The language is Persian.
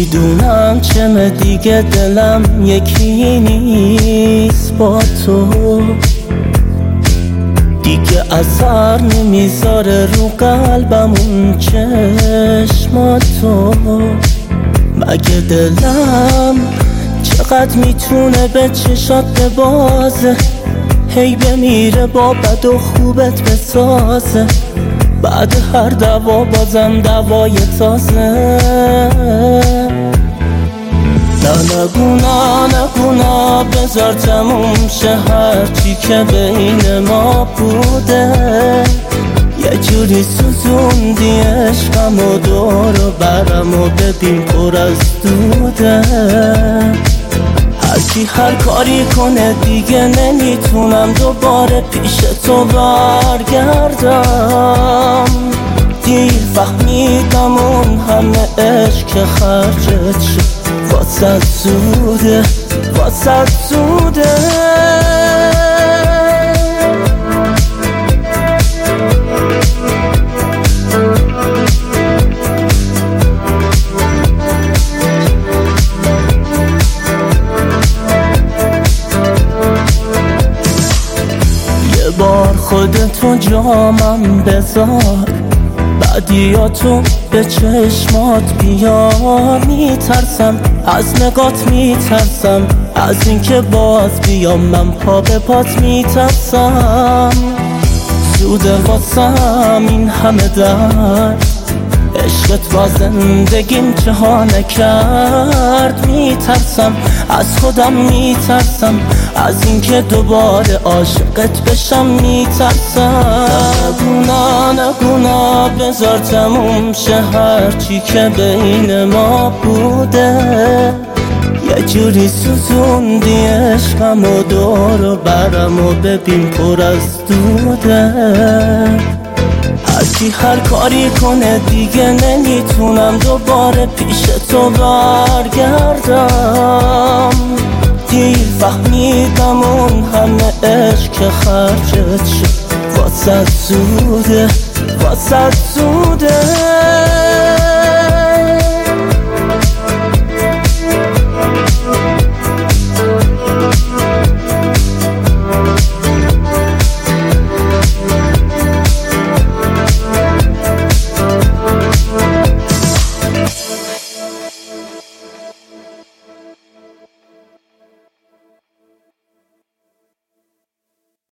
میدونم چمه دیگه دلم یکی نیست با تو، دیگه اثر نمیذاره رو قلبم اون چشماتو. مگه دلم چقدر میتونه به چشات ببازه، هی بمیره با بد و خوبت بسازه، بعد هر دوا بازم دوای تازه. نگونا بذار تموم شه هرچی که بین ما بوده، یه جوری سوزوندی عشقم و دور و برم و ببین پر از دوده. هرکی هر کاری کنه دیگه نمیتونم دوباره پیش تو برگردم. دیر فهمیدم اون همه عشق که خرجت شد واسه زوده، واسه زوده. یه بار خودتو جامم بذار، بعدیاتو به چشمات بیار. میترسم از نگات، میترسم از اینکه باز بیام من پا به پات. میترسم زوده واسم این همه درد، عشقت با زندگیم چها نکرد. میترسم از خودم، میترسم از اینکه دوباره عاشقت بشم. میترسم نگونا بذار تموم شه هرچی که بین ما بوده، یه جوری سوزوندی عشقم و دور و برم و ببین پر از دوده. هرکی هر کاری کنه دیگه نمیتونم دوباره پیش تو برگردم. دیر فهمیدم اون همه عشق که خرجت شد واسه زوده، واسه زوده.